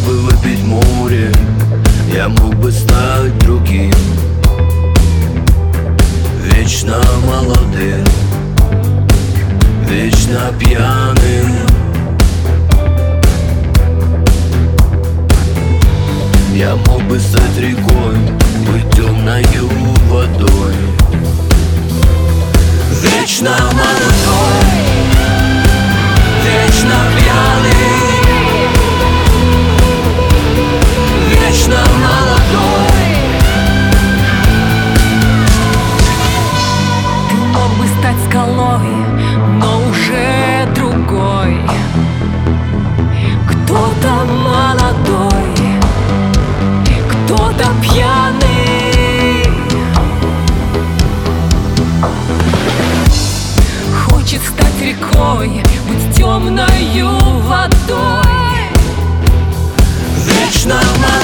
бы выпить море, я мог бы стать другим, вечно молодым, вечно пьяным. Я мог бы стать рекой, быть темною водой, вечно молодой, вечно пьяный, вечно молодой. Ты мог бы стать скалой, но уже другой. Кто-то молодой, кто-то пьяный, хочет стать рекой, быть темною водой, Вечно молодой.